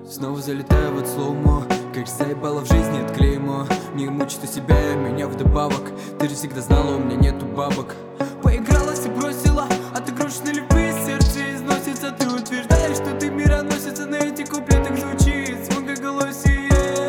Снова залетаю в от слоумо. Как же заебало в жизни от клеймо. Не мучит у себя и меня вдобавок. Ты же всегда знала, у меня нету бабок. Поигралась и бросила, а ты крошечной любви сердце износится. Ты утверждаешь, что ты мироносица. На эти куплетах звучит звонкоголосие.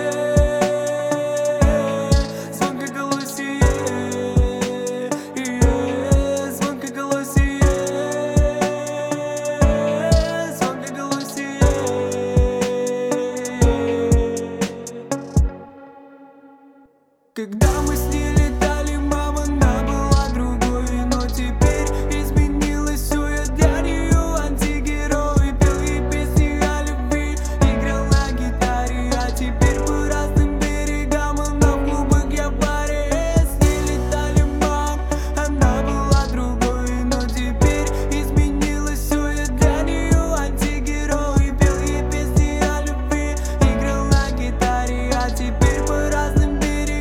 Когда мы с ней летали, мама, она была другой. Но теперь изменилось все, я для нее антигерой. Пел ей песни о любви, играл на гитаре. А теперь по разным берегам, она в клубах, я в баре. С ней летали, мам, она была другой. Но теперь изменилось все, я для нее антигерой. Пел ей песни о любви, играл на гитаре. А теперь по разным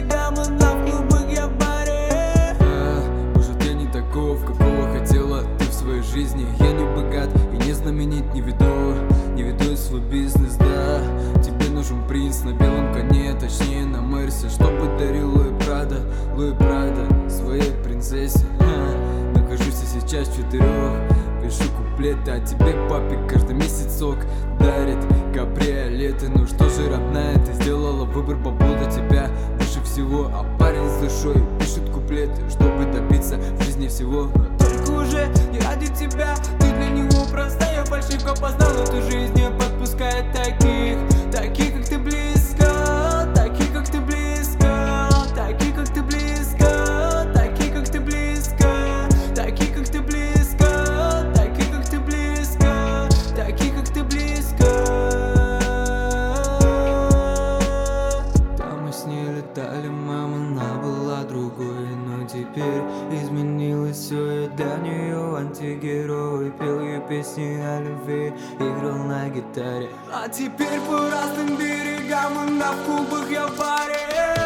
какого хотела ты в своей жизни. Я не богат и не знаменит, не веду свой бизнес, да. Тебе нужен принц на белом коне, точнее на Мерсе, чтобы дарил Луи Прада своей принцессе. Нахожусь я сейчас в 4, пишу куплеты, а тебе папик каждый месяц сок дарит кабриолеты. Ну что же, родная, ты сделала выбор по поводу тебя выше всего. А парень с душой пишет куплеты, чтобы добиться в жизни всего. Но только уже не ради тебя, ты для него простая фальшивка. Познал эту жизнь, не подпускает таких, как ты близко, таких, как ты близко, таких, как ты близко, таких, как ты близко, таких, как ты близко, таких, как ты близко, таких, как ты близко. Там мы с ней летали, мама, она была другой. Но теперь изменилось все, я для нее антигерой. Пел ей песни о любви, играл на гитаре. А теперь по разным берегам, она в клубах, я в баре.